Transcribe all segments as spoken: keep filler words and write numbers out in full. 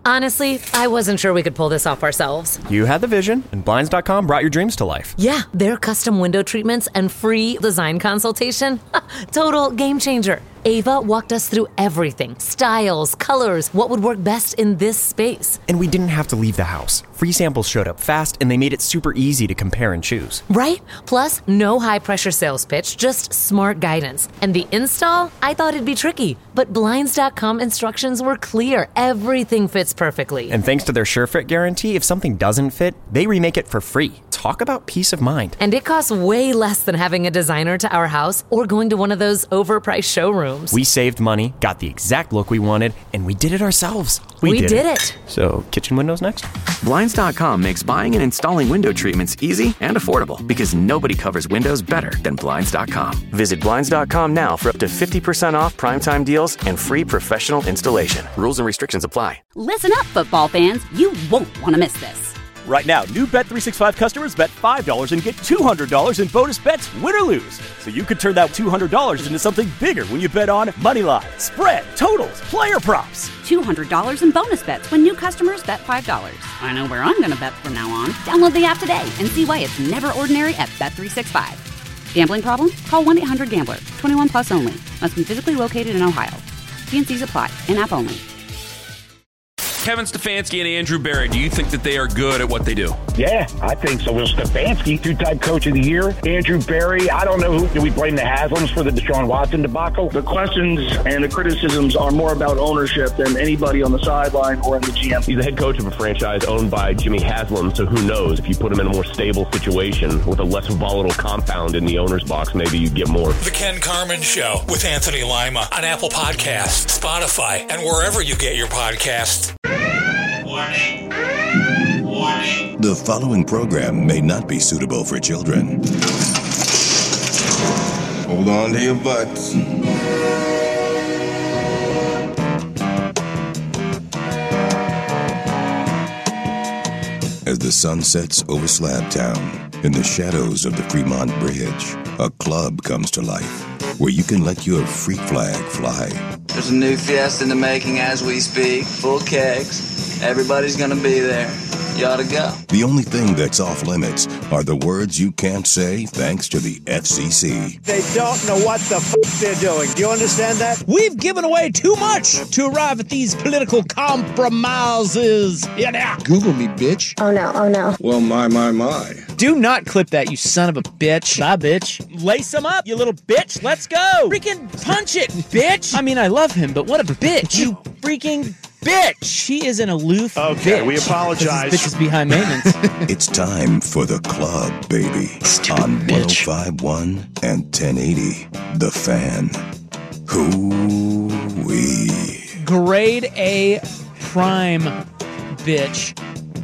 Honestly, I wasn't sure we could pull this off ourselves. You had the vision, and Blinds dot com brought your dreams to life. Yeah, their custom window treatments and free design consultation. Total game changer. Ava walked us through everything. Styles, colors, what would work best in this space. And we didn't have to leave the house. Free samples showed up fast, and they made it super easy to compare and choose. Right? Plus, no high-pressure sales pitch, just smart guidance. And the install? I thought it'd be tricky. But Blinds dot com instructions were clear. Everything fits perfectly. And thanks to their SureFit guarantee, if something doesn't fit, they remake it for free. Talk about peace of mind. And it costs way less than having a designer to our house or going to one of those overpriced showrooms. We saved money, got the exact look we wanted, and we did it ourselves. We, we did, did it. it. So, kitchen windows next? Blinds dot com makes buying and installing window treatments easy and affordable because nobody covers windows better than Blinds dot com. Visit Blinds dot com now for up to fifty percent off primetime deals and free professional installation. Rules and restrictions apply. Listen up, football fans. You won't want to miss this. Right now, new Bet three sixty-five customers bet five dollars and get two hundred dollars in bonus bets, win or lose. So you could turn that two hundred dollars into something bigger when you bet on money line, spread, totals, player props. two hundred dollars in bonus bets when new customers bet five dollars. I know where I'm going to bet from now on. Download the app today and see why it's never ordinary at Bet three sixty-five. Gambling problem? Call one eight hundred gambler. twenty-one plus only. Must be physically located in Ohio. T and C's apply. In-app only. Kevin Stefanski and Andrew Berry, do you think that they are good at what they do? Yeah, I think so. Will Stefanski, two-time coach of the year. Andrew Berry, I don't know who. Do we blame the Haslams for the Deshaun Watson debacle? The questions and the criticisms are more about ownership than anybody on the sideline or in the G M. He's the head coach of a franchise owned by Jimmy Haslam, so who knows? If you put him in a more stable situation with a less volatile compound in the owner's box, maybe you get more. The Ken Carman Show with Anthony Lima on Apple Podcasts, Spotify, and wherever you get your podcasts. Warning. Warning. The following program may not be suitable for children. Hold on to your butts. As the sun sets over Slab Town, in the shadows of the Fremont Bridge, a club comes to life where you can let your freak flag fly. There's a new Fiesta in the making as we speak. Full kegs. Everybody's gonna be there. You ought to go. The only thing that's off limits are the words you can't say thanks to the F C C. They don't know what the f*** they're doing. Do you understand that? We've given away too much to arrive at these political compromises. Yeah. Google me, bitch. Oh, no. Oh, no. Well, my, my, my. Do not clip that, you son of a bitch. Bye, bitch. Lace him up, you little bitch. Let's go. Freaking punch it, bitch. I mean, I love him, but what a bitch. You freaking bitch. He is an aloof okay, bitch. We apologize. This bitch is behind maintenance. It's time for the club, baby. Stupid on bitch. one oh five point one and ten eighty, The Fan. Hoo-wee. Grade A prime bitch.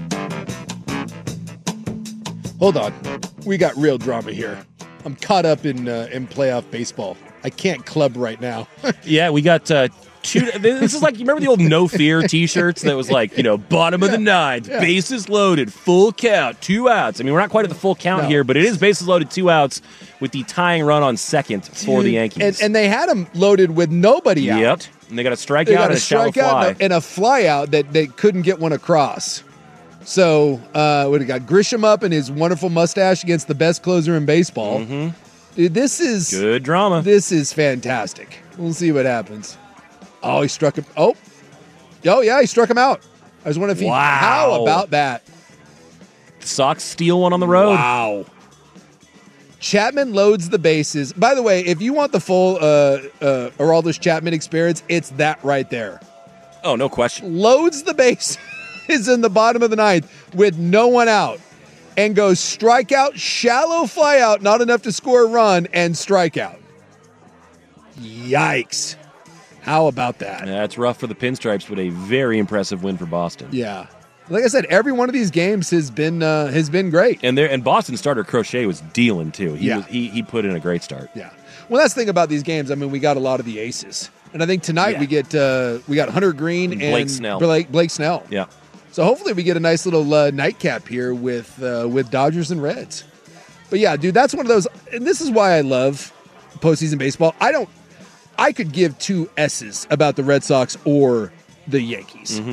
Hold on. We got real drama here. I'm caught up in uh, in playoff baseball. I can't club right now. Yeah, we got uh, two. This is like, you remember the old No Fear T-shirts that was like, you know, bottom of the ninth, Yeah. bases loaded, full count, two outs. I mean, we're not quite at the full count No. here, but it is bases loaded, two outs with the tying run on second for the Yankees. And, and they had them loaded with nobody out. Yep, and they got a strikeout They got and a a shallow strikeout fly. and a, and a fly out that they couldn't get one across. So uh, we got Grisham up and his wonderful mustache against the best closer in baseball. Mm-hmm. Dude, this is good drama. This is fantastic. We'll see what happens. Oh, he struck him. Oh, oh yeah, he struck him out. I was wondering if he. Wow. How about that? Sox steal one on the road. Wow. Chapman loads the bases. By the way, if you want the full uh, uh, Aroldis Chapman experience, it's that right there. Oh, no question. Loads the bases in the bottom of the ninth with no one out and goes strikeout, shallow fly out, not enough to score a run, and strikeout. Yikes. How about that? That's rough for the Pinstripes, but a very impressive win for Boston. Yeah. Like I said, every one of these games has been uh, has been great. And there, and Boston starter Crochet was dealing too. He Yeah. was, he he put in a great start. Yeah. Well, that's the thing about these games. I mean, we got a lot of the aces, and I think tonight Yeah. we get uh, we got Hunter Green And and, Blake Snell. Blake, Blake Snell. Yeah. So hopefully we get a nice little uh, nightcap here with uh, with Dodgers and Reds. But yeah, dude, that's one of those. And this is why I love postseason baseball. I don't. I could give two S's about the Red Sox or the Yankees. Mm-hmm.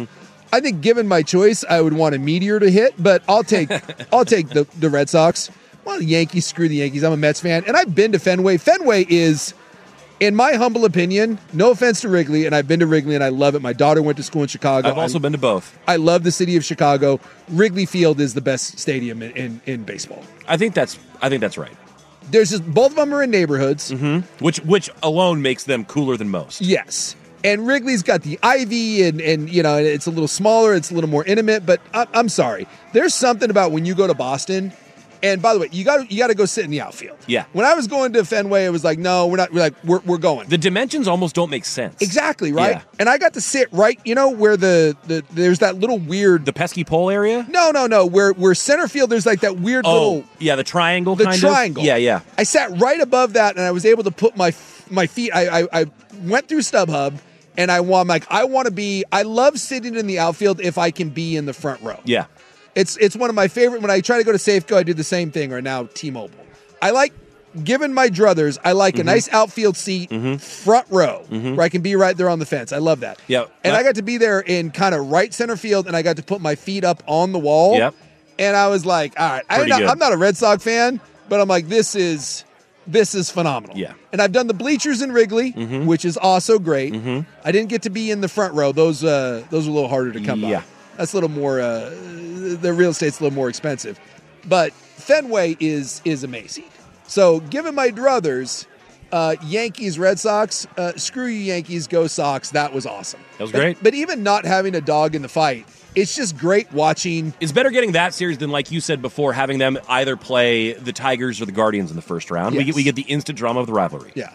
I think given my choice, I would want a meteor to hit, but I'll take I'll take the, the Red Sox. Well, the Yankees, screw the Yankees. I'm a Mets fan, and I've been to Fenway. Fenway is, in my humble opinion, no offense to Wrigley, and I've been to Wrigley, and I love it. My daughter went to school in Chicago. I've also I, been to both. I love the city of Chicago. Wrigley Field is the best stadium in, in, in baseball. I think that's I think that's right. There's just both of them are in neighborhoods, mm-hmm. which which alone makes them cooler than most. Yes. And Wrigley's got the ivy, and, and you know, it's a little smaller, it's a little more intimate, but I, I'm sorry. There's something about when you go to Boston, and by the way, you got you got to go sit in the outfield. Yeah. When I was going to Fenway, it was like, no, we're not, we're like, we're, we're going. The dimensions almost don't make sense. Exactly, right? Yeah. And I got to sit right, you know, where the, the there's that little weird... The pesky pole area? No, no, no, where, where center field, there's like that weird oh, little... yeah, the triangle The kind triangle. of? Yeah, yeah. I sat right above that, and I was able to put my my feet, I, I, I went through StubHub, and I want, like, I want to be, I love sitting in the outfield if I can be in the front row. Yeah. It's it's one of my favorite. When I try to go to Safeco, I do the same thing, or now T-Mobile. I like, given my druthers, I like mm-hmm. a nice outfield seat, mm-hmm. front row, mm-hmm. where I can be right there on the fence. I love that. Yeah. And I got to be there in kind of right center field, and I got to put my feet up on the wall. Yep. And I was like, all right, I'm not, I'm not a Red Sox fan, but I'm like, this is... This is phenomenal. Yeah. And I've done the bleachers in Wrigley, mm-hmm. which is also great. Mm-hmm. I didn't get to be in the front row. Those uh, those are a little harder to come yeah. by. That's a little more, uh, the real estate's a little more expensive. But Fenway is is amazing. So given my druthers, uh, Yankees, Red Sox, uh, screw you Yankees, go Sox. That was awesome. That was but, great. But even not having a dog in the fight, it's just great watching. It's better getting that series than, like you said before, having them either play the Tigers or the Guardians in the first round. Yes. We, get, we get the instant drama of the rivalry. Yeah.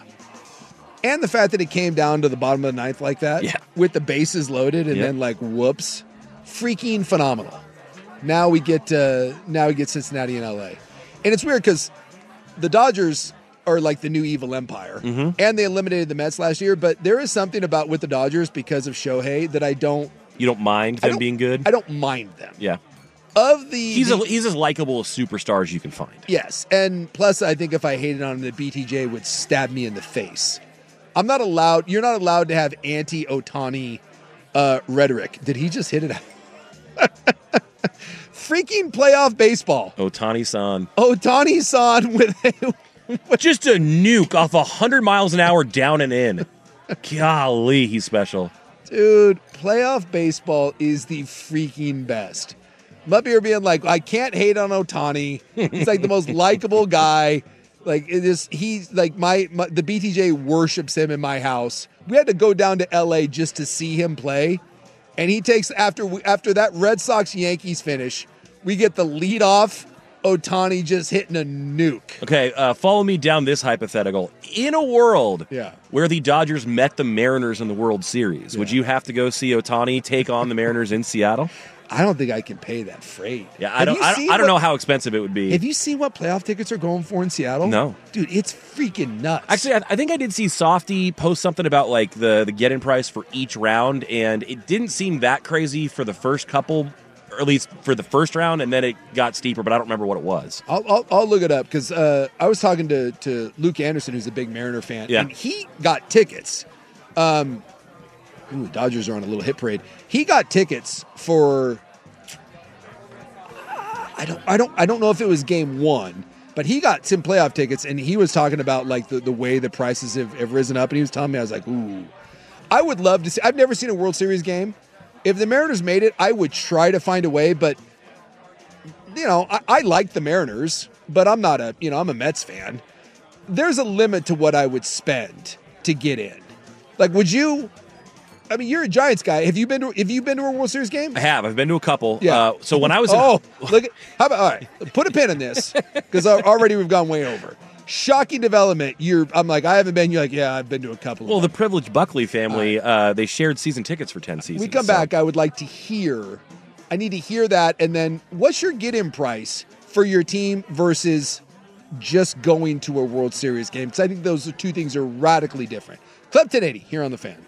And the fact that it came down to the bottom of the ninth like that, yeah. with the bases loaded, and yeah. then like whoops, freaking phenomenal. Now we get uh, now we get Cincinnati and L A, and it's weird because the Dodgers are like the new evil empire, mm-hmm. and they eliminated the Mets last year. But there is something about with the Dodgers because of Shohei that I don't. You don't mind them being good? I don't mind them. Yeah. Of the he's the, a, he's as likable a superstar as you can find. Yes, and plus I think if I hated on him, the B T J would stab me in the face. I'm not allowed. You're not allowed to have anti-Ohtani uh, rhetoric. Did he just hit it out? Freaking playoff baseball. Ohtani-san. Ohtani-san with a, just a nuke off one hundred miles an hour down and in. Golly, he's special. Dude, playoff baseball is the freaking best. I'm up here being like, I can't hate on Ohtani. He's like the most likable guy. Like it is, he's like my, my the B T J worships him in my house. We had to go down to L A just to see him play, and he takes after after that Red Sox Yankees finish, we get the lead off. Ohtani just hitting a nuke. Okay, uh, follow me down this hypothetical. In a world yeah. where the Dodgers met the Mariners in the World Series, yeah. would you have to go see Ohtani take on the Mariners in Seattle? I don't think I can pay that freight. Yeah, I have don't. I don't, I don't what, know how expensive it would be. Have you seen what playoff tickets are going for in Seattle? No, dude, it's freaking nuts. Actually, I, I think I did see Softy post something about like the the get-in price for each round, and it didn't seem that crazy for the first couple. Or at least for the first round, and then it got steeper, but I don't remember what it was. I'll, I'll, I'll look it up because uh, I was talking to, to Luke Anderson, who's a big Mariner fan, yeah. and he got tickets. Um, ooh, Dodgers are on a little hit parade. He got tickets for uh, I don't I don't I don't know if it was game one, but he got some playoff tickets, and he was talking about like the, the way the prices have, have risen up, and he was telling me, I was like, ooh, I would love to see. I've never seen a World Series game. If the Mariners made it, I would try to find a way, but, you know, I, I like the Mariners, but I'm not a, you know, I'm a Mets fan. There's a limit to what I would spend to get in. Like, would you, I mean, you're a Giants guy. Have you been to, have you been to a World Series game? I have. I've been to a couple. Yeah. Uh, so when I was in, oh, look at, how about, all right, put a pin in this, because already we've gone way over. Shocking development. You're. I'm like, I haven't been. You're like, yeah, I've been to a couple. Well, of the them. privileged Buckley family, right. uh, they shared season tickets for ten seasons. We come so. back. I would like to hear. I need to hear that, and then what's your get-in price for your team versus just going to a World Series game? Because I think those two things are radically different. Club ten eighty here on the Fan.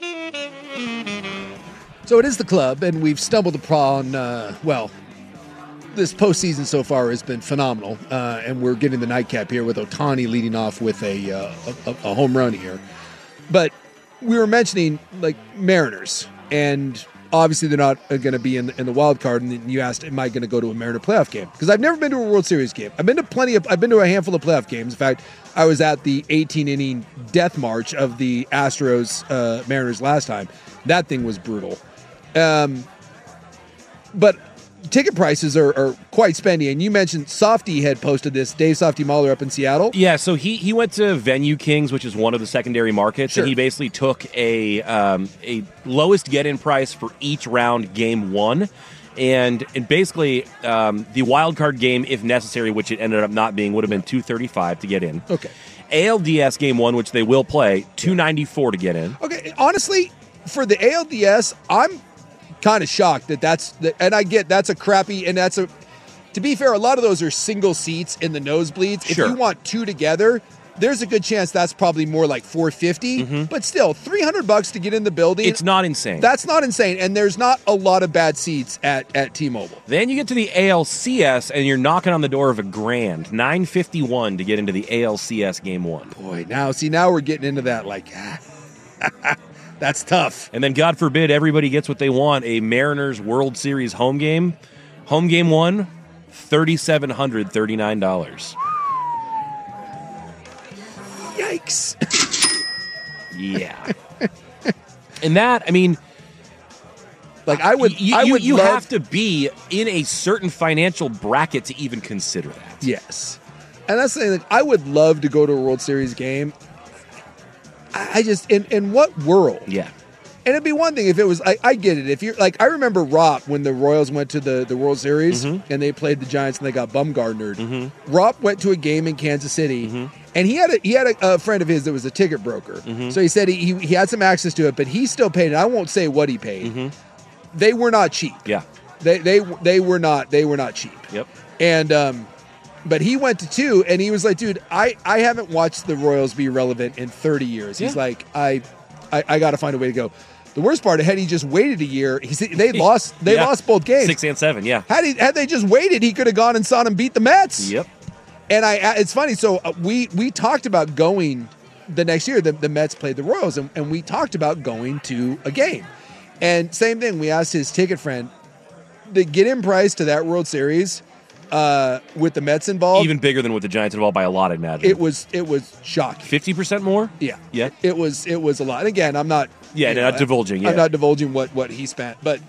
So it is the club, and we've stumbled upon. Uh, well. This postseason so far has been phenomenal, uh, and we're getting the nightcap here with Ohtani leading off with a, uh, a a home run here. But we were mentioning like Mariners, and obviously they're not going to be in the, in the wild card. And then you asked, am I going to go to a Mariner playoff game? Because I've never been to a World Series game. I've been to plenty of, I've been to a handful of playoff games. In fact, I was at the eighteen inning death march of the Astros uh, Mariners last time. That thing was brutal. Um, but ticket prices are, are quite spendy. And you mentioned Softy had posted this, Dave Softy Mahler up in Seattle. Yeah, so he he went to Venue Kings, which is one of the secondary markets, Sure. and he basically took a um, a lowest get-in price for each round game one. And and basically, um, the wild card game, if necessary, which it ended up not being, would have been two thirty-five to get in. Okay. A L D S game one, which they will play, two ninety-four to get in. Okay, honestly, for the A L D S, I'm kind of shocked that that's, the, and I get that's a crappy, and that's a, to be fair, a lot of those are single seats in the nosebleeds. Sure. If you want two together, there's a good chance that's probably more like four fifty, Mm-hmm. but still, three hundred bucks to get in the building. It's not insane. That's not insane, and there's not a lot of bad seats at, at T-Mobile. Then you get to the A L C S, and you're knocking on the door of a grand, nine fifty-one to get into the A L C S game one. Boy, now, see, now we're getting into that, like, that's tough. And then, God forbid, everybody gets what they want, a Mariners World Series home game. Home game one, three thousand seven hundred thirty-nine dollars. Yikes. Yeah. And that, I mean, like I would, you, I you, would you love- have to be in a certain financial bracket to even consider that. Yes. And that's the thing, like, I would love to go to a World Series game. I, I just, in, in what world? Yeah. And it'd be one thing if it was, I, I get it. If you're like, I remember Rop when the Royals went to the, the World Series Mm-hmm. and they played the Giants and they got Bumgarnered. Mm-hmm. Rop went to a game in Kansas City and he had a, he had a, a friend of his that was a ticket broker. Mm-hmm. So he said he, he, he had some access to it, but he still paid it. I won't say what he paid. They were not cheap. Yeah. They, they, they were not, they were not cheap. Yep. And, um, but he went to two, and he was like, "Dude, I, I haven't watched the Royals be relevant in thirty years." He's Yeah. like, "I, I, I got to find a way to go." The worst part, had he just waited a year, he said they lost. They Yeah. lost both games. Six and seven, yeah. Had he had they just waited, he could have gone and saw them beat the Mets. Yep. And I, it's funny. So uh, we we talked about going the next year. The, the Mets played the Royals, and, and we talked about going to a game. And same thing. We asked his ticket friend the get-in price to that World Series. Uh, with the Mets involved, Even bigger than with the Giants involved by a lot, I'd imagine. it was it was shocking. fifty percent more? Yeah, Yeah. It was it was a lot. And again, I'm not Yeah, you not divulging, yeah. I'm not divulging what what he spent, but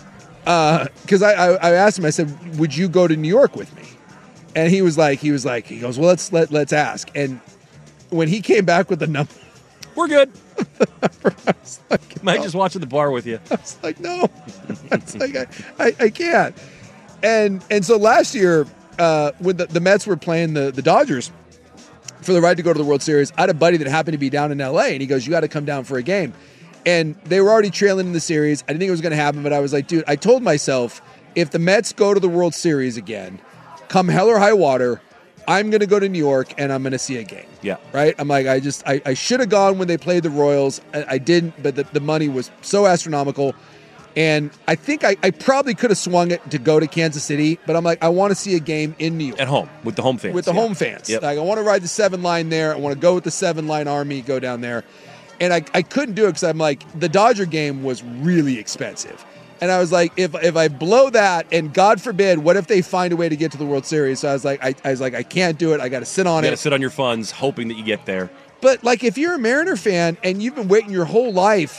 because I, I I asked him, I said, "Would you go to New York with me?" And he was like, he was like, he goes, "Well, let's let let's ask." And when he came back with the number, We're good. I was like, Might no. just watch at the bar with you. I was like, no, it's like I, I, I can't. And and so last year, uh, when the, the Mets were playing the, the Dodgers for the right to go to the World Series, I had a buddy that happened to be down in L A, and he goes, "You got to come down for a game." And they were already trailing in the series. I didn't think it was going to happen, but I was like, dude, I told myself, if the Mets go to the World Series again, come hell or high water, I'm going to go to New York and I'm going to see a game. Yeah. Right? I'm like, I just, I, I should have gone when they played the Royals. I, I didn't, but the, the money was so astronomical. And I think I, I probably could have swung it to go to Kansas City, but I'm like, I want to see a game in New York. At home, with the home fans. With the yeah. home fans. Yep. Like, I want to ride the seven line there. I want to go with the seven line army, go down there. And I, I couldn't do it because I'm like, the Dodger game was really expensive. And I was like, if if I blow that, and God forbid, what if they find a way to get to the World Series? So I was like, I, I was like, I can't do it. I got to sit on You it. got to sit on your funds, hoping that you get there. But like, if you're a Mariner fan and you've been waiting your whole life,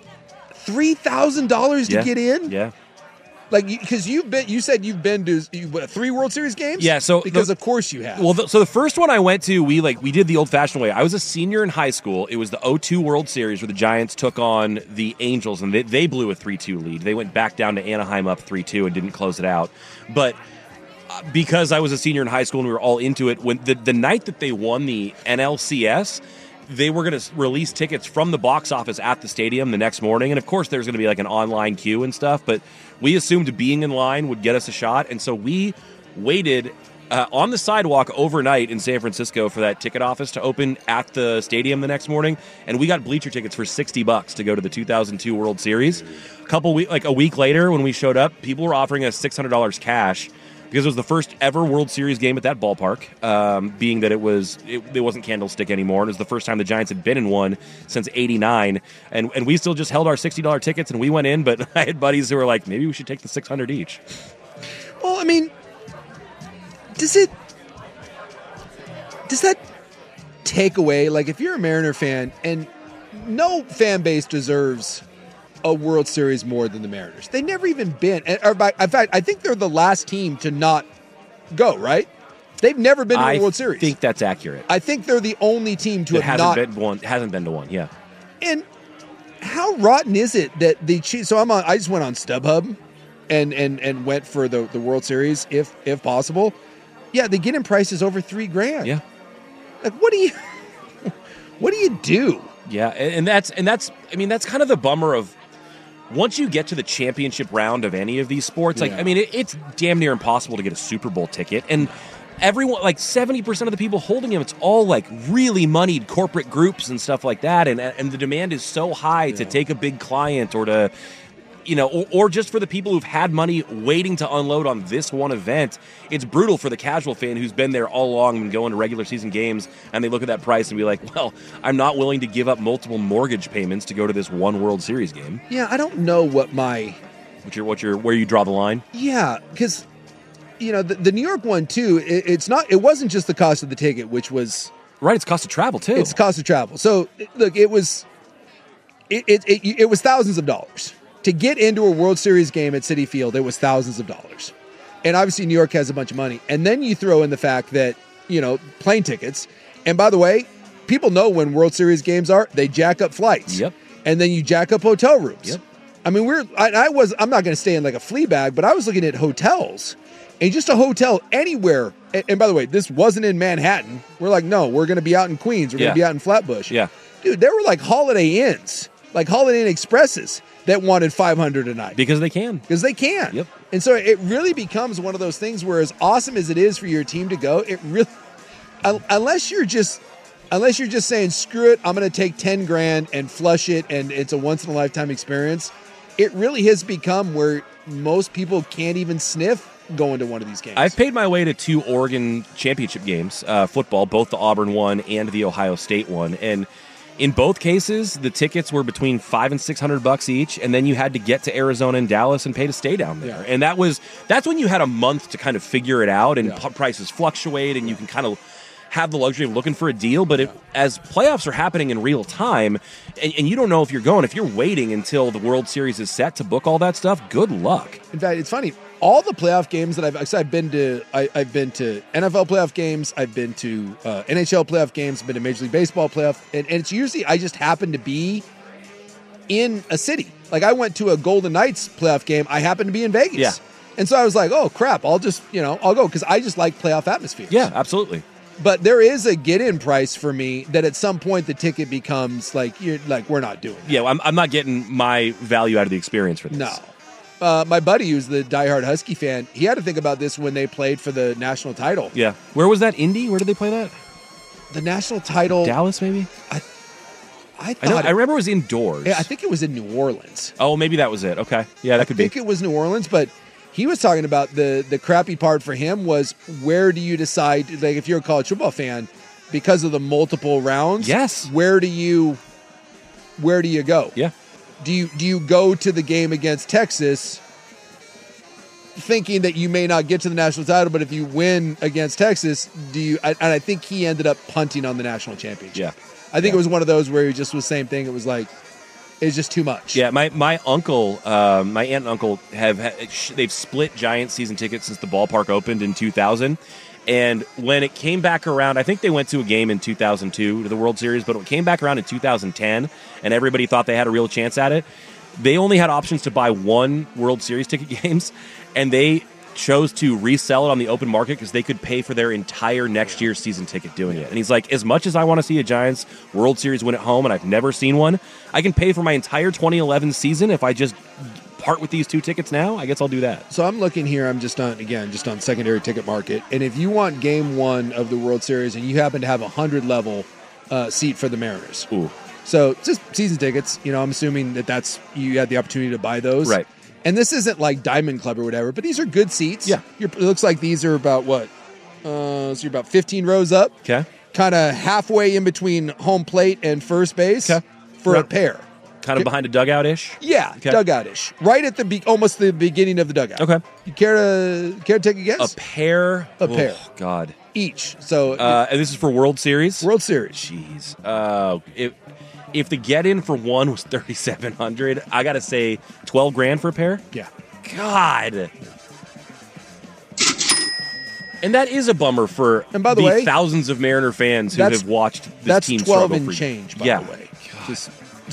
three thousand dollars to Yeah. get in, Yeah. like, because you've been, you said you've been to you, what, three World Series games, Yeah, so because the- of course you have. Well, the, so the first one I went to, we like we did the old-fashioned way. I was a senior in high school. It was the oh two World Series where the Giants took on the Angels, and they, they blew a three two lead. They went back down to Anaheim up three two and didn't close it out. But uh, because I was a senior in high school and we were all into it, when the, the night that they won the N L C S, they were going to release tickets from the box office at the stadium the next morning. And of course, there's going to be like an online queue and stuff, but we assumed being in line would get us a shot. And so we waited uh, on the sidewalk overnight in San Francisco for that ticket office to open at the stadium the next morning. And we got bleacher tickets for sixty bucks to go to the two thousand two World Series. A couple week, like a week later when we showed up, people were offering us six hundred dollars cash because it was the first ever World Series game at that ballpark, um, being that it was it, it wasn't Candlestick anymore, and it was the first time the Giants had been in one since eighty-nine, and and we still just held our sixty dollars tickets and we went in, but I had buddies who were like, maybe we should take the six hundred each. Well, I mean, does it does that take away, like, if you're a Mariner fan, and no fan base deserves a World Series more than the Mariners. They never even been. Or by, in fact, I think they're the last team to not go, right? They've never been to a I World Series. I think that's accurate. I think they're the only team to it have hasn't not been one. Hasn't been to one. Yeah. And how rotten is it that the Chiefs? So I'm on. I just went on StubHub, and and and went for the the World Series if if possible. Yeah, the get-in price is over three grand. Yeah. Like, what do you what do you do? Yeah, and, and that's and that's. I mean, that's kind of the bummer of. Once you get to the championship round of any of these sports, like, Yeah. I mean, it, it's damn near impossible to get a Super Bowl ticket. And everyone, like seventy percent of the people holding them, it's all like really moneyed corporate groups and stuff like that. And and the demand is so high to take a big client or to, you know, or, or just for the people who've had money waiting to unload on this one event. It's brutal for the casual fan who's been there all along and going to regular season games, and they look at that price and be like, well, I'm not willing to give up multiple mortgage payments to go to this one World Series game. Yeah, I don't know what my What your, what your, where you draw the line? yeah, because you know the, the New York one too. It, it's not. It wasn't just the cost of the ticket, which was right. It's cost of travel too. It's cost of travel. So look, it was it it, it, it was thousands of dollars to get into a World Series game at Citi Field. It was thousands of dollars, and obviously New York has a bunch of money. And then you throw in the fact that you know plane tickets. And by the way, people know when World Series games are. They jack up flights. Yep. And then you jack up hotel rooms. Yep. I mean, we're I, I was I'm not going to stay in like a flea bag, but I was looking at hotels. And just a hotel anywhere. And, and by the way, this wasn't in Manhattan. We're like, no, we're going to be out in Queens. We're Yeah. going to be out in Flatbush. Yeah. Dude, there were like Holiday Inns, like Holiday Inn Expresses that wanted five hundred a night. Because they can. Because they can. Yep. And so it really becomes one of those things where, as awesome as it is for your team to go, it really, un- unless you're just, unless you're just saying, screw it, I'm going to take ten grand and flush it, and it's a once in a lifetime experience. It really has become where most people can't even sniff going to one of these games. I've paid my way to two Oregon championship games, uh, football, both the Auburn one and the Ohio State one. And in both cases, the tickets were between five and six hundred bucks each, and then you had to get to Arizona and Dallas and pay to stay down there. Yeah. And that was that's when you had a month to kind of figure it out, and Yeah. p- prices fluctuate, and you can kind of have the luxury of looking for a deal. But it, as playoffs are happening in real time, and, and you don't know if you're going, if you're waiting until the World Series is set to book all that stuff, good luck. In fact, it's funny. All the playoff games that I've, so I've been to, I, I've been to N F L playoff games. I've been to uh, N H L playoff games. I've been to Major League Baseball playoff, and, and it's usually I just happen to be in a city. Like I went to a Golden Knights playoff game. I happened to be in Vegas. Yeah. And so I was like, oh crap, I'll just you know I'll go because I just like playoff atmospheres. Yeah, absolutely. But there is a get-in price for me that at some point the ticket becomes like you're like we're not doing. Yeah, I'm, I'm not getting my value out of the experience for this. No. Uh, my buddy, who's the diehard Husky fan, he had to think about this when they played for the national title. Yeah. Where was that? Indy? Where did they play that? The national title. Dallas, maybe? I, I thought. I, know, it- I remember it was indoors. Yeah, I think it was in New Orleans. Oh, maybe that was it. Okay. Yeah, that I could be. think it was New Orleans, but he was talking about the the crappy part for him was where do you decide, like if you're a college football fan, because of the multiple rounds. Yes. Where do you, where do you go? Yeah. Do you do you go to the game against Texas thinking that you may not get to the national title, but if you win against Texas, do you? And I think he ended up punting on the national championship. Yeah. I think Yeah. it was one of those where he just was same thing. It was like it's just too much. Yeah, my my uncle, um, my aunt and uncle have ha- sh- they've split Giants season tickets since the ballpark opened in two thousand. And when it came back around, I think they went to a game in two thousand two to the World Series, but when it came back around in two thousand ten, and everybody thought they had a real chance at it, they only had options to buy one World Series ticket games, and they chose to resell it on the open market because they could pay for their entire next year's season ticket doing it. And he's like, as much as I want to see a Giants World Series win at home, and I've never seen one, I can pay for my entire twenty eleven season if I just part with these two tickets now. I guess I'll do that. So I'm looking here. I'm just on again, just on secondary ticket market. And if you want game one of the World Series and you happen to have a hundred level uh, seat for the Mariners, ooh, so just season tickets. You know, I'm assuming that that's you had the opportunity to buy those, right? And this isn't like Diamond Club or whatever, but these are good seats. Yeah. You're, it looks like these are about what? Uh, so you're about fifteen rows up. Okay. Kind of halfway in between home plate and first base okay. for right. a pair. Kind of behind a dugout-ish? Yeah, okay. dugout-ish. Right at the be- almost the beginning of the dugout. Okay. You care to care to take a guess? A pair? A oh, pair. God. Each. So uh, and this is for World Series? World Series. Jeez. Uh, if, if the get-in for one was thirty-seven hundred, I got to say twelve grand for a pair? Yeah. God. And that is a bummer for and by the, the way, thousands of Mariner fans who have watched this that's team twelve struggle and for change, by yeah. the way. Just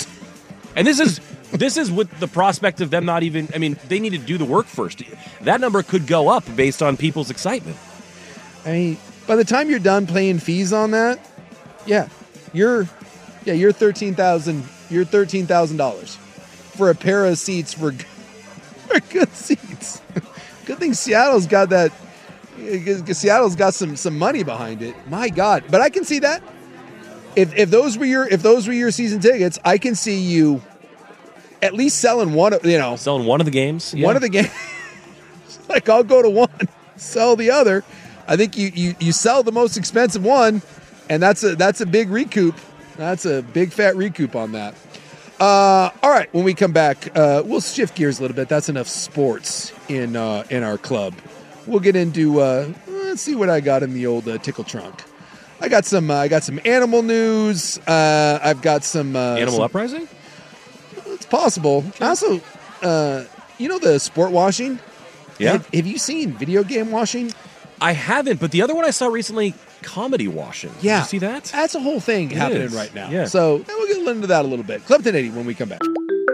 And this is this is with the prospect of them not even, I mean, they need to do the work first. That number could go up based on people's excitement. I mean, by the time you're done paying fees on that, yeah, you're yeah, you're thirteen thousand you're thirteen thousand dollars for a pair of seats for, for good seats. Good thing Seattle's got that Seattle's got some some money behind it. My God. But I can see that. If if those were your if those were your season tickets, I can see you at least selling one of you know selling one of the games. Yeah. One of the games. Like I'll go to one, sell the other. I think you, you you sell the most expensive one, and that's a that's a big recoup. That's a big fat recoup on that. Uh, all right, when we come back, uh, we'll shift gears a little bit. That's enough sports in uh, in our club. We'll get into uh, let's see what I got in the old uh, tickle trunk. I got some. Uh, I got some animal news. Uh, I've got some uh, animal some, uprising. It's possible. Okay. Also, uh, you know the sport washing. Yeah. Have, have you seen video game washing? I haven't, but the other one I saw recently, comedy washing. Yeah. Did you see that? That's a whole thing it happening is. right now. Yeah. So we'll get into that a little bit. Club ten eighty when we come back.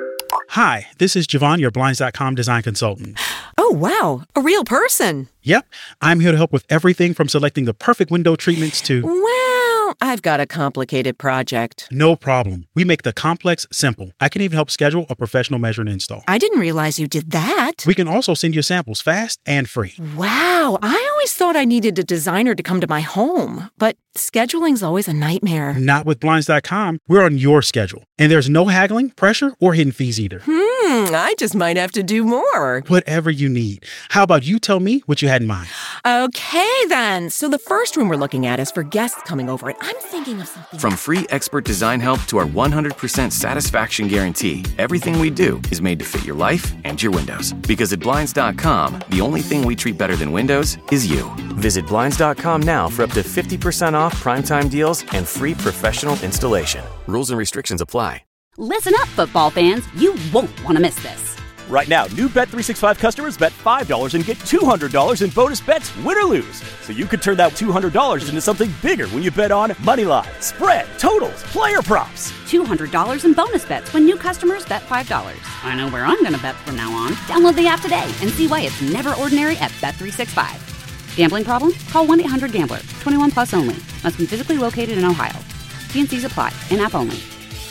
Hi, this is Javon, your Blinds dot com design consultant. Oh, wow. A real person. Yep. I'm here to help with everything from selecting the perfect window treatments to... Well, I've got a complicated project. No problem. We make the complex simple. I can even help schedule a professional measure and install. I didn't realize you did that. We can also send you samples fast and free. Wow. I always thought I needed a designer to come to my home, but scheduling's always a nightmare. Not with Blinds dot com. We're on your schedule. And there's no haggling, pressure, or hidden fees either. Hmm, I just might have to do more. Whatever you need. How about you tell me what you had in mind? Okay, then. So the first room we're looking at is for guests coming over, and I'm thinking of something. From free expert design help to our one hundred percent satisfaction guarantee, everything we do is made to fit your life and your windows. Because at Blinds dot com, the only thing we treat better than windows is you. Visit Blinds dot com now for up to fifty percent off primetime deals and free professional installation. Rules and restrictions apply. Listen up, football fans. You won't want to miss this. Right now, new Bet three sixty-five customers bet five dollars and get two hundred dollars in bonus bets, win or lose. So you could turn that two hundred dollars into something bigger when you bet on money line, spread, totals, player props. two hundred dollars in bonus bets when new customers bet five dollars. I know where I'm going to bet from now on. Download the app today and see why it's never ordinary at Bet three sixty-five. Gambling problem? Call one eight hundred gambler. twenty-one plus only. Must be physically located in Ohio. T and C's apply. In-app only.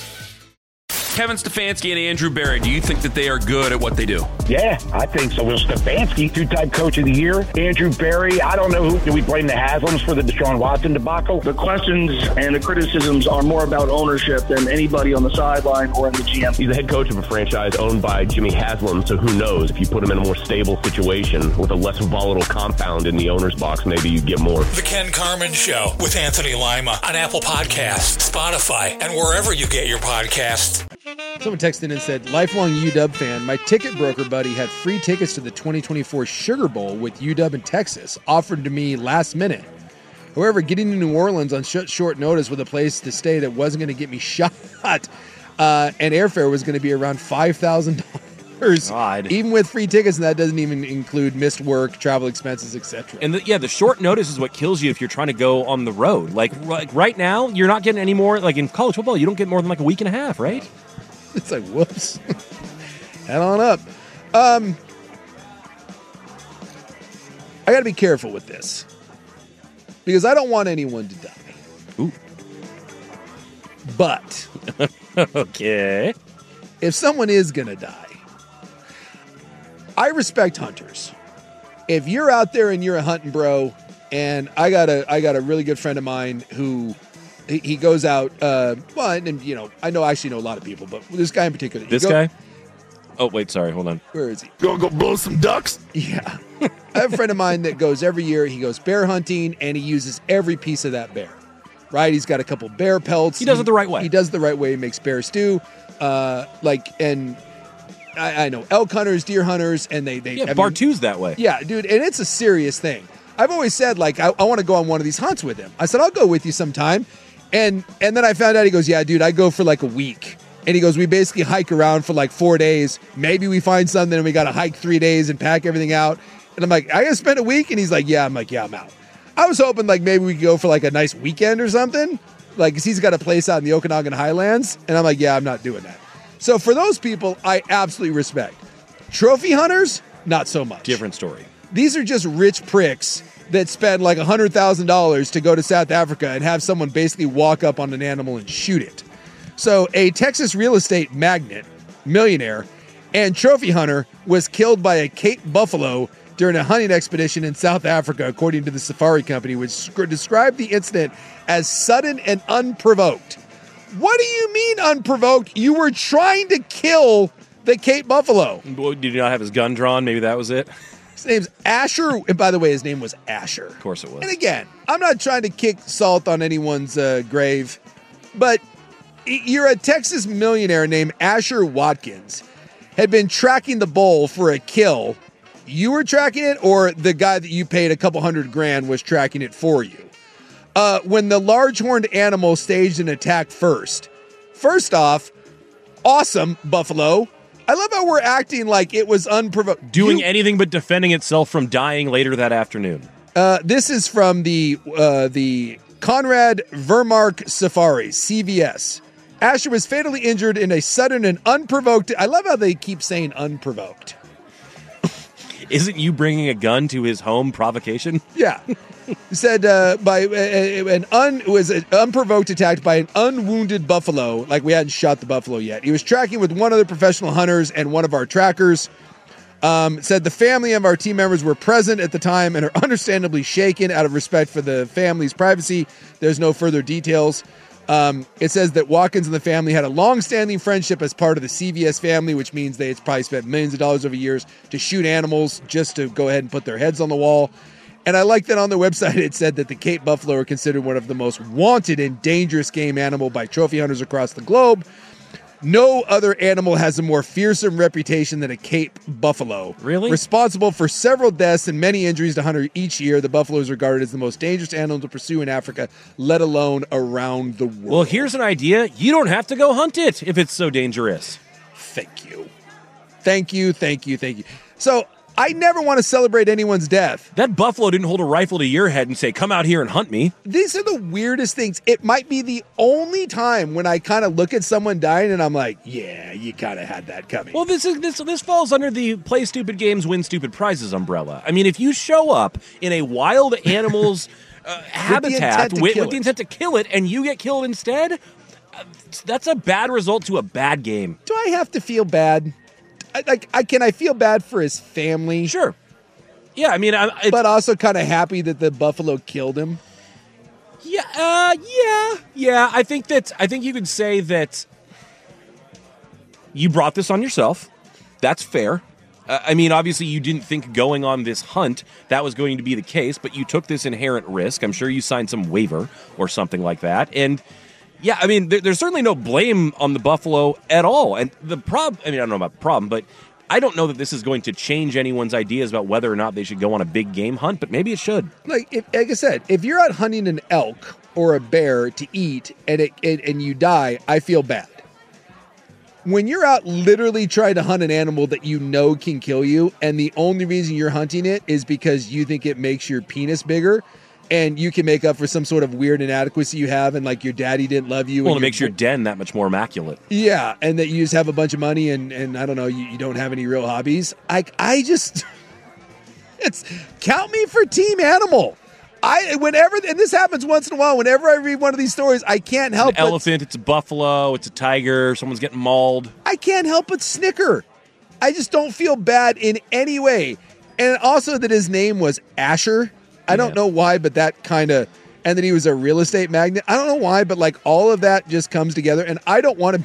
Kevin Stefanski and Andrew Berry, do you think that they are good at what they do? Yeah, I think so. Will Stefanski, two-time coach of the year. Andrew Berry, I don't know who. Do we blame the Haslams for the Deshaun Watson debacle? The questions and the criticisms are more about ownership than anybody on the sideline or in the G M. He's the head coach of a franchise owned by Jimmy Haslam, so who knows? If you put him in a more stable situation with a less volatile compound in the owner's box, maybe you get more. The Ken Carmen Show with Anthony Lima on Apple Podcasts, Spotify, and wherever you get your podcasts. Someone texted in and said, lifelong U W fan, my ticket broker buddy had free tickets to the twenty twenty-four Sugar Bowl with U W in Texas, offered to me last minute. However, getting to New Orleans on sh- short notice with a place to stay that wasn't going to get me shot, uh, and airfare was going to be around five thousand dollars, even with free tickets, and that doesn't even include missed work, travel expenses, et cetera. And the, yeah, the short notice is what kills you if you're trying to go on the road. Like, like right now, you're not getting any more, like in college football, you don't get more than like a week and a half, right? It's like, whoops. Head on up. Um, I got to be careful with this because I don't want anyone to die. Ooh. But okay, if someone is going to die, I respect hunters. If you're out there and you're a hunting bro, and I got a I got a really good friend of mine who he, he goes out. Uh, well, and, and you know, I know I actually know a lot of people, but this guy in particular. This go, guy. Oh, wait, sorry, hold on. Where is he? Gonna go blow some ducks? Yeah. I have a friend of mine that goes every year. He goes bear hunting, and he uses every piece of that bear. Right? He's got a couple bear pelts. He does it the right way. He does it the right way. He makes bear stew. Uh, like, and I, I know elk hunters, deer hunters, and they... they Yeah, I mean, Bartoo's that way. Yeah, dude, and it's a serious thing. I've always said, like, I, I want to go on one of these hunts with him. I said, I'll go with you sometime. And and then I found out, he goes, yeah, dude, I go for like a week. And he goes, we basically hike around for like four days. Maybe we find something and we got to hike three days and pack everything out. And I'm like, I got to spend a week? And he's like, yeah. I'm like, yeah, I'm out. I was hoping like maybe we could go for like a nice weekend or something. Like, cause he's got a place out in the Okanagan Highlands. And I'm like, yeah, I'm not doing that. So for those people, I absolutely respect. Trophy hunters, not so much. Different story. These are just rich pricks that spend like one hundred thousand dollars to go to South Africa and have someone basically walk up on an animal and shoot it. So a Texas real estate magnate, millionaire, and trophy hunter was killed by a Cape buffalo during a hunting expedition in South Africa, according to the Safari Company, which sc- described the incident as sudden and unprovoked. What do you mean unprovoked? You were trying to kill the Cape buffalo. Did he not have his gun drawn? Maybe that was it. His name's Asher, and by the way, his name was Asher. Of course it was. And again, I'm not trying to kick salt on anyone's uh, grave, but you're a Texas millionaire named Asher Watkins, had been tracking the bull for a kill. You were tracking it, or the guy that you paid a couple hundred grand was tracking it for you? Uh, when the large-horned animal staged an attack first. First off, awesome, buffalo. I love how we're acting like it was unprovoked. Doing You- anything but defending itself from dying later that afternoon. Uh, this is from the uh, the Conrad Vermark Safari, C V S. Asher was fatally injured in a sudden and unprovoked... I love how they keep saying unprovoked. Isn't you bringing a gun to his home provocation? Yeah. He said uh, by uh, an un was an unprovoked attack by an unwounded buffalo, like we hadn't shot the buffalo yet. He was tracking with one other professional hunters and one of our trackers. Um, said the family of our team members were present at the time and are understandably shaken out of respect for the family's privacy. There's no further details. Um, it says that Watkins and the family had a long-standing friendship as part of the C V S family, which means they had probably spent millions of dollars over years to shoot animals just to go ahead and put their heads on the wall. And I like that on their website it said that the Cape buffalo are considered one of the most wanted and dangerous game animal by trophy hunters across the globe. No other animal has a more fearsome reputation than a Cape buffalo. Really? Responsible for several deaths and many injuries to hunters each year, the buffalo is regarded as the most dangerous animal to pursue in Africa, let alone around the world. Well, here's an idea. You don't have to go hunt it if it's so dangerous. Thank you. Thank you, thank you, thank you. So, I never want to celebrate anyone's death. That buffalo didn't hold a rifle to your head and say, come out here and hunt me. These are the weirdest things. It might be the only time when I kind of look at someone dying and I'm like, yeah, you kind of had that coming. Well, this is this this falls under the play stupid games, win stupid prizes umbrella. I mean, if you show up in a wild animal's uh, habitat with, with, the with the intent to kill it and you get killed instead, uh, that's a bad result to a bad game. Do I have to feel bad? I, like, I can I feel bad for his family? Sure. Yeah, I mean, I, I, but also kind of happy that the buffalo killed him. Yeah, uh, yeah, yeah. I think that I think you could say that you brought this on yourself. That's fair. Uh, I mean, obviously, you didn't think going on this hunt that was going to be the case, but you took this inherent risk. I'm sure you signed some waiver or something like that, and. Yeah, I mean, there, there's certainly no blame on the buffalo at all. And the problem, I mean, I don't know about the problem, but I don't know that this is going to change anyone's ideas about whether or not they should go on a big game hunt, but maybe it should. Like, if, like I said, if you're out hunting an elk or a bear to eat and it, it and you die, I feel bad. When you're out literally trying to hunt an animal that you know can kill you, and the only reason you're hunting it is because you think it makes your penis bigger, and you can make up for some sort of weird inadequacy you have, and like your daddy didn't love you. Well, and it makes your den that much more immaculate. Yeah, and that you just have a bunch of money, and, and I don't know, you, you don't have any real hobbies. I I just, it's count me for team animal. I whenever and this happens once in a while. Whenever I read one of these stories, I can't help. It's an but, elephant. It's a buffalo. It's a tiger. Someone's getting mauled. I can't help but snicker. I just don't feel bad in any way, and also that his name was Asher. I don't know why, but that kind of, and then he was a real estate magnate. I don't know why, but like all of that just comes together, and I don't want to be,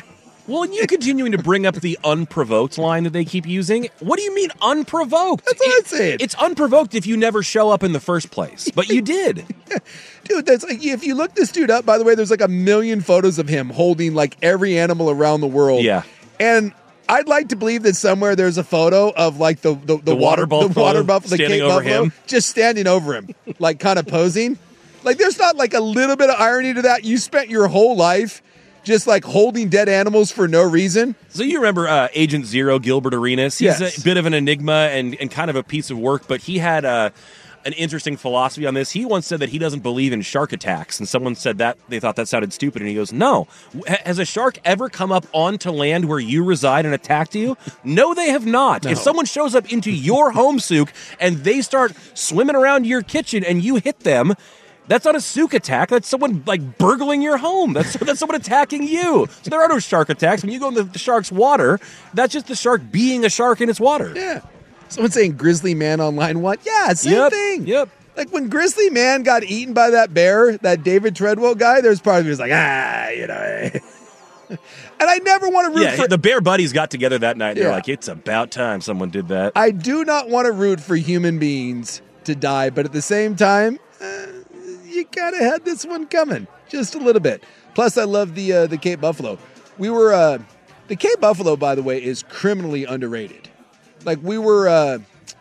Well, and you continuing to bring up the unprovoked line that they keep using. What do you mean unprovoked? That's what I'm saying. It's unprovoked if you never show up in the first place, but you did. Dude, that's like, if you look this dude up, by the way, there's like a million photos of him holding like every animal around the world. Yeah. And I'd like to believe that somewhere there's a photo of like the the, the, The water, water the water buffalo, the standing Cape over buffalo, him. just standing over him, like kind of posing. Like there's not like a little bit of irony to that. You spent your whole life just like holding dead animals for no reason. So you remember uh, Agent Zero, Gilbert Arenas? He's Yes. a bit of an enigma and, and kind of a piece of work, but he had uh, an interesting philosophy on this. He once said that he doesn't believe in shark attacks, and someone said that they thought that sounded stupid, and he goes, no. H- has a shark ever come up onto land where you reside and attacked you? No, they have not. No. If someone shows up into your home, Sook, and they start swimming around your kitchen and you hit them, that's not a souk attack. That's someone like burgling your home. That's that's someone attacking you. So there are no shark attacks. When you go in the, the shark's water, that's just the shark being a shark in its water. Yeah. Someone saying Grizzly Man online what? Yeah, same Yep, thing. Yep. Like when Grizzly Man got eaten by that bear, that David Treadwell guy, there's part of me was like, ah, you know. And I never want to root Yeah, for the bear buddies got together that night. And They're Yeah. like, it's about time someone did that. I do not want to root for human beings to die, but at the same time, uh, you kind of had this one coming just a little bit. Plus, I love the uh, the Cape Buffalo. We were uh, the Cape Buffalo, by the way, is criminally underrated. Like we were, uh,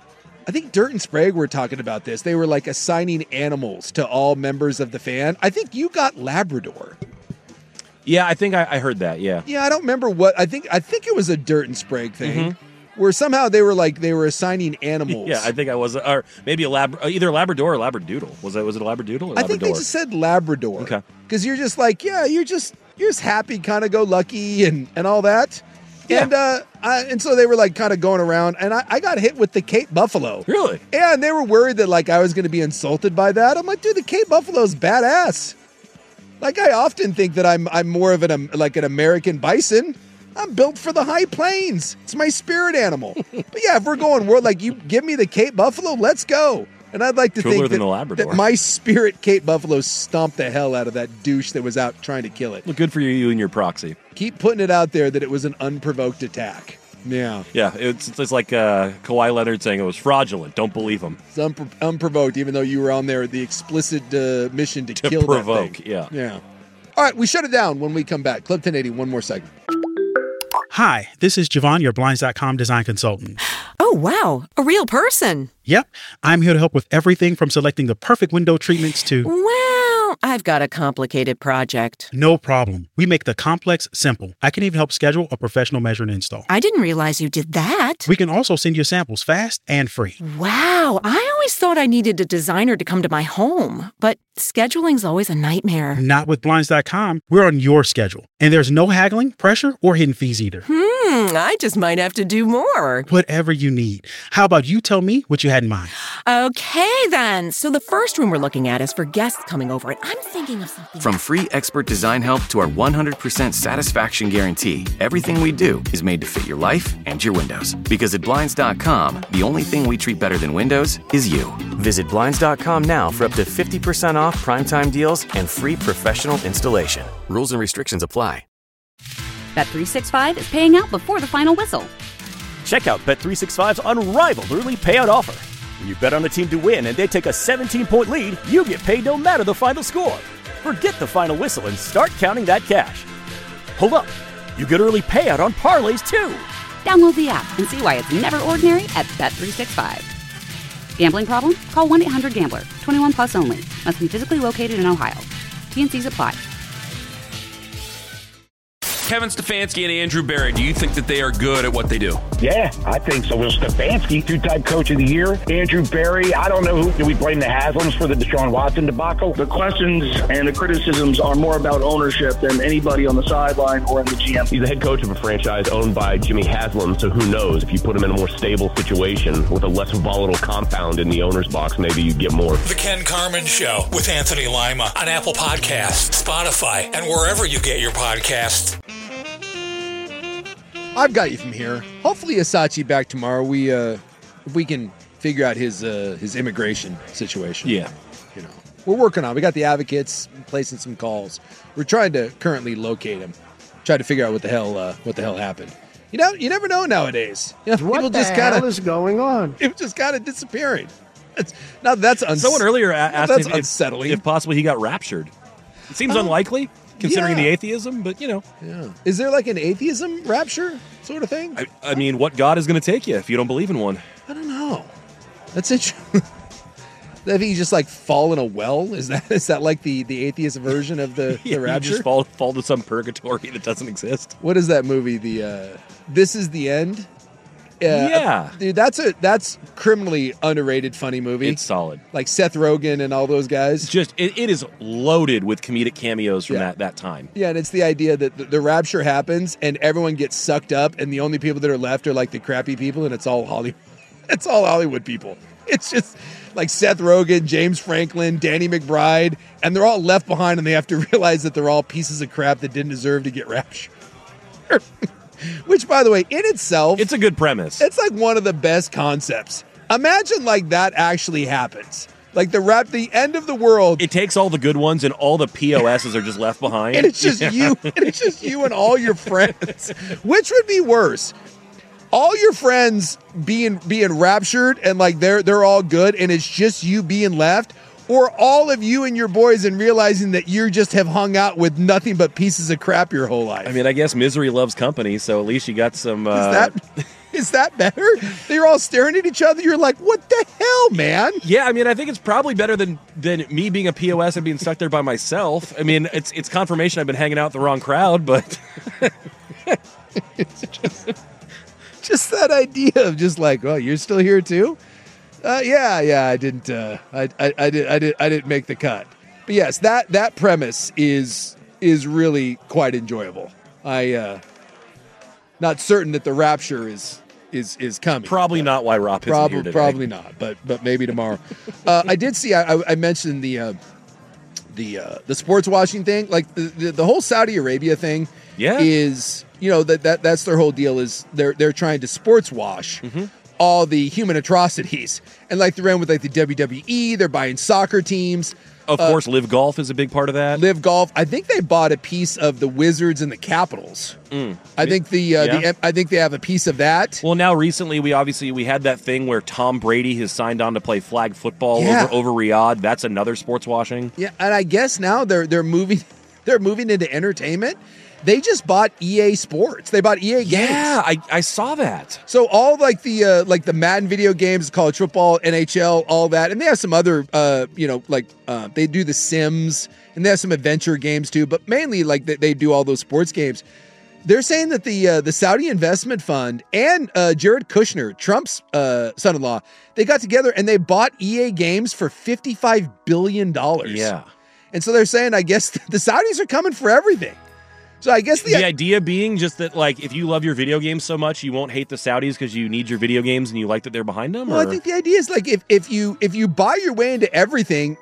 I think Dirt and Sprague were talking about this. They were like assigning animals to all members of the fan. I think you got Labrador. Yeah, I think I, I heard that. Yeah. Yeah, I don't remember what. I think I think it was a Dirt and Sprague thing. Mhm. Where somehow they were like they were assigning animals. Yeah, I think I was, or maybe a lab, either a Labrador or Labradoodle. Was it? Was it a Labradoodle or Labrador? I think they just said Labrador. Okay. Because you're just like, yeah, you're just you're just happy, kind of go lucky and and all that. Yeah. And uh, I, and so they were like kind of going around, and I, I got hit with the Cape Buffalo. Really? Yeah, and they were worried that like I was going to be insulted by that. I'm like, dude, the Cape Buffalo's badass. Like I often think that I'm I'm more of an um, like an American bison. I'm built for the high plains. It's my spirit animal. But yeah, if we're going world, like you give me the Cape Buffalo, let's go. And I'd like to Cooler think than that, the Labrador. that my spirit Cape Buffalo stomped the hell out of that douche that was out trying to kill it. Well, good for you, you and your proxy. Keep putting it out there that it was an unprovoked attack. Yeah. Yeah, it's it's like uh, Kawhi Leonard saying it was fraudulent. Don't believe him. It's unpro- unprovoked, even though you were on there the explicit uh, mission to, To kill provoke, that thing. yeah. Yeah. All right, we shut it down when we come back. Club ten eighty, one more segment. Hi, this is Javon, your Blinds dot com design consultant. Oh, wow. A real person. Yep, I'm here to help with everything from selecting the perfect window treatments to... Well, I've got a complicated project. No problem. We make the complex simple. I can even help schedule a professional measure and install. I didn't realize you did that. We can also send you samples fast and free. Wow, I always thought I needed a designer to come to my home, but scheduling's always a nightmare. Not with Blinds dot com. We're on your schedule. And there's no haggling, pressure, or hidden fees either. Hmm, I just might have to do more. Whatever you need. How about you tell me what you had in mind? Okay, then. So the first room we're looking at is for guests coming over, and I'm thinking of something. From free expert design help to our one hundred percent satisfaction guarantee, everything we do is made to fit your life and your windows. Because at Blinds dot com, the only thing we treat better than windows is you. Visit Blinds dot com now for up to fifty percent off primetime deals and free professional installation. Rules and restrictions apply. Bet three sixty-five is paying out before the final whistle. Check out Bet three sixty-five's unrivaled early payout offer. When you bet on a team to win and they take a seventeen-point lead, you get paid no matter the final score. Forget the final whistle and start counting that cash. Hold up. You get early payout on parlays, too. Download the app and see why it's never ordinary at Bet three sixty-five. Gambling problem? Call one eight hundred gambler. twenty-one plus only. Must be physically located in Ohio. T N Cs apply. Kevin Stefanski and Andrew Barry, do you think that they are good at what they do? Yeah, I think so. Will Stefanski, two-time coach of the year. Andrew Barry, I don't know who. Do we blame the Haslams for the Deshaun Watson debacle? The questions and the criticisms are more about ownership than anybody on the sideline or in the G M. He's the head coach of a franchise owned by Jimmy Haslam, so who knows? If you put him in a more stable situation with a less volatile compound in the owner's box, maybe you'd get more. The Ken Carmen Show with Anthony Lima on Apple Podcasts, Spotify, and wherever you get your podcasts. I've got you from here. Hopefully, Asachi back tomorrow. We, uh, if we can figure out his uh, his immigration situation. Yeah, you know, we're working on. it. We got the advocates placing some calls. We're trying to currently locate him. tried to figure out what the hell uh, what the hell happened. You know, you never know nowadays. You know, What people the just hell kinda, is going on? It just kind of disappearing. It's, now that's uns- Someone earlier a- asked that's if, unsettling. if, if possibly he got raptured. It seems Oh, unlikely considering yeah. the atheism, but you know. Yeah. Is there like an atheism rapture sort of thing? I, I mean, what God is going to take you if you don't believe in one? I don't know. That's interesting. That he just like fall in a well? Is that is that like the, the atheist version of the, Yeah, the you rapture? just fall fall to some purgatory that doesn't exist. What is that movie? The uh, This Is the End. Uh, Yeah. dude, that's a that's criminally underrated funny movie. It's solid. Like Seth Rogen and all those guys. Just it, it is loaded with comedic cameos from Yeah. that that time. Yeah, and it's the idea that the, the rapture happens and everyone gets sucked up, and the only people that are left are like the crappy people, and it's all Hollywood. It's all Hollywood people. It's just like Seth Rogen, James Franklin, Danny McBride, and they're all left behind, and they have to realize that they're all pieces of crap that didn't deserve to get raptured. Which, by the way, in itself, it's a good premise. It's like one of the best concepts. Imagine like that actually happens. Like the rap, the end of the world. It takes all the good ones and all the P O Ss are just left behind. And it's just Yeah. you. And it's just you and all your friends. Which would be worse? All your friends being being raptured and like they're they're all good, and it's just you being left, or all of you and your boys and realizing that you just have hung out with nothing but pieces of crap your whole life. I mean, I guess misery loves company, so at least you got some. Uh, Is that is that better? They're all staring at each other. You're like, what the hell, man? Yeah, I mean, I think it's probably better than than me being a P O S and being stuck there by myself. I mean, it's it's confirmation I've been hanging out with the wrong crowd, but It's just, just that idea of just like, oh, you're still here too? Uh, yeah, yeah, I didn't, uh, I, I, I did, I did, I didn't make the cut. But yes, that that premise is is really quite enjoyable. I, uh, not certain that the rapture is is is coming. probably not why Rob isn't Probably, here today. probably not, but but maybe tomorrow. uh, I did see. I, I mentioned the uh, the uh, the sports washing thing, like the, the the whole Saudi Arabia thing. Yeah. is you know that that that's their whole deal is they're they're trying to sports wash Mm-hmm. all the human atrocities, and like they're around with like the W W E. They're buying soccer teams. Of Uh, course, Live Golf is a big part of that. Live Golf. I think they bought a piece of the Wizards and the Capitals. Mm. I think the, uh, Yeah. the I think they have a piece of that. Well, now recently we obviously we had that thing where Tom Brady has signed on to play flag football Yeah. over over Riyadh. That's another sports washing. Yeah, and I guess now they're they're moving they're moving into entertainment. They just bought E A Sports. They bought E A games. Yeah, I, I saw that. So all like the uh, like the Madden video games, college football, N H L, all that, and they have some other uh, you know like uh, they do the Sims, and they have some adventure games too. But mainly like they, they do all those sports games. They're saying that the uh, the Saudi Investment Fund and uh, Jared Kushner, Trump's uh, son-in-law, they got together and they bought E A games for fifty-five billion dollars. Yeah. And so they're saying, I guess the Saudis are coming for everything. So I guess the, The idea being just that, like, if you love your video games so much, you won't hate the Saudis because you need your video games and you like that they're behind them? well, or? I think the idea is like if if you if you buy your way into everything,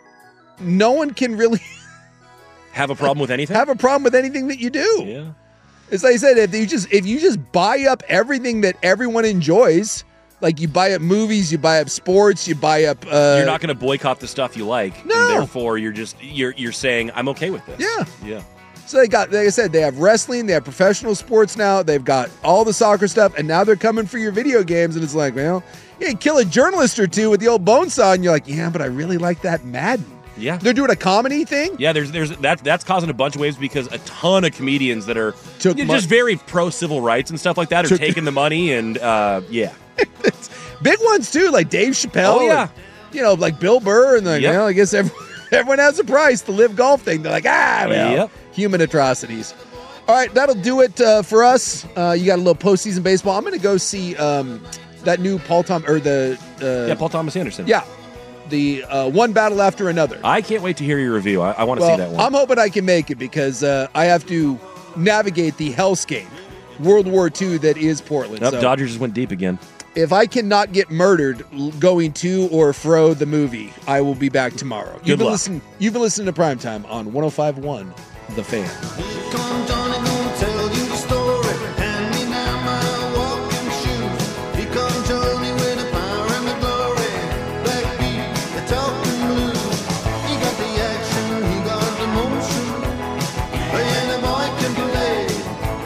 no one can really Have a problem with anything? have a problem with anything that you do. Yeah. It's like I said, if you just if you just buy up everything that everyone enjoys, like you buy up movies, you buy up sports, you buy up. Uh, You're not going to boycott the stuff you like. No. And therefore, you're just you're you're saying I'm okay with this. Yeah. Yeah. So they got, like I said, they have wrestling, they have professional sports now, they've got all the soccer stuff, and now they're coming for your video games. And it's like, well, yeah, kill a journalist or two with the old bone saw, and you're like, yeah, but I really like that Madden. Yeah. They're doing a comedy thing. Yeah, there's there's that that's causing a bunch of waves because a ton of comedians that are Took you know, mon- just very pro civil rights and stuff like that are Took- taking the money and uh, yeah. Big ones too, like Dave Chappelle. Oh, yeah. and, you know, like Bill Burr, and like, Yep. well, I guess everyone, everyone has a price. The Live Golf thing. They're like, ah, well, Yep. human atrocities. All right, that'll do it uh, for us. Uh, you got a little postseason baseball. I'm going to go see um, that new Paul Tom or the uh, Yeah, Paul Thomas Anderson. yeah, the uh, one battle after another. I can't wait to hear your review. I, I want to Well, see that one. I'm hoping I can make it because uh, I have to navigate the hellscape, World War Two that is Portland. Nope, So Dodgers just went deep again. if I cannot get murdered l- going to or fro the movie, I will be back tomorrow. Good you've been luck. listening. You've been listening to Primetime on one oh five point one The Fan. Come Johnny, gonna tell you the story. Hand me now my walking shoes. Here come Johnny with the power and the glory. Black beat, the talking blues. He got the action, he got the motion. But any boy can play.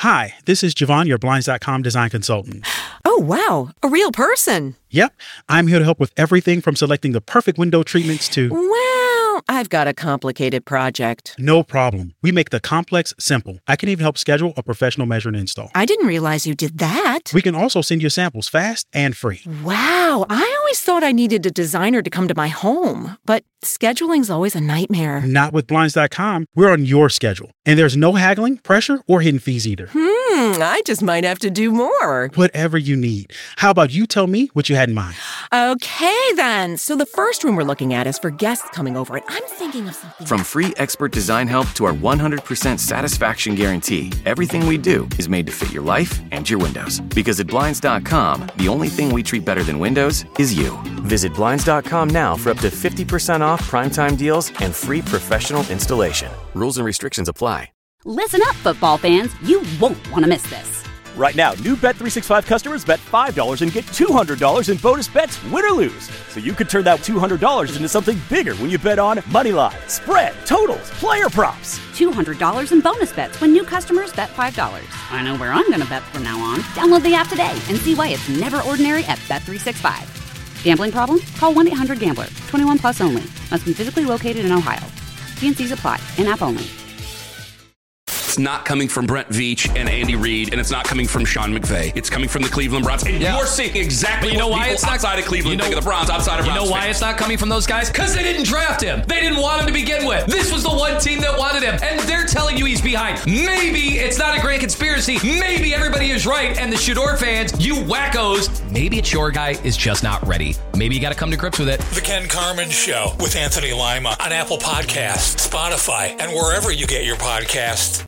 Hi, this is Javon, your Blinds dot com design consultant. Oh, wow. A real person. Yep, I'm here to help with everything from selecting the perfect window treatments to... Well, I've got a complicated project. No problem. We make the complex simple. I can even help schedule a professional measure and install. I didn't realize you did that. We can also send you samples fast and free. Wow, I always thought I needed a designer to come to my home, but scheduling's always a nightmare. Not with Blinds dot com. We're on your schedule. And there's no haggling, pressure, or hidden fees either. Hmm, I just might have to do more. Whatever you need. How about you tell me what you had in mind? Okay, then. So the first room we're looking at is for guests coming over, and I'm thinking of something. From free expert design help to our one hundred percent satisfaction guarantee, everything we do is made to fit your life and your windows. Because at Blinds dot com, the only thing we treat better than windows is you. Visit Blinds dot com now for up to fifty percent off primetime deals and free professional installation. Rules and restrictions apply. Listen up, football fans. You won't want to miss this. Right now, new Bet three sixty-five customers bet five dollars and get two hundred dollars in bonus bets, win or lose. So you could turn that two hundred dollars into something bigger when you bet on money line, spread, totals, player props. two hundred dollars in bonus bets when new customers bet five dollars. I know where I'm going to bet from now on. Download the app today and see why it's never ordinary at Bet three sixty-five. Gambling problem? Call one eight hundred gambler. twenty-one plus only. Must be physically located in Ohio. T and C's apply. In-app only. It's not coming from Brent Veach and Andy Reid, and it's not coming from Sean McVay. It's coming from the Cleveland Browns. And yeah. you're seeing exactly but you know what why people it's not, outside of Cleveland you know, think of the Browns, outside of You Browns know why fans. it's not coming from those guys? Because they didn't draft him. They didn't want him to begin with. This was the one team that wanted him, and they're telling you he's behind. Maybe it's not a grand conspiracy. Maybe everybody is right, and the Shador fans, you wackos, maybe it's your guy is just not ready. Maybe you got to come to grips with it. The Ken Carman Show with Anthony Lima on Apple Podcasts, Spotify, and wherever you get your podcasts.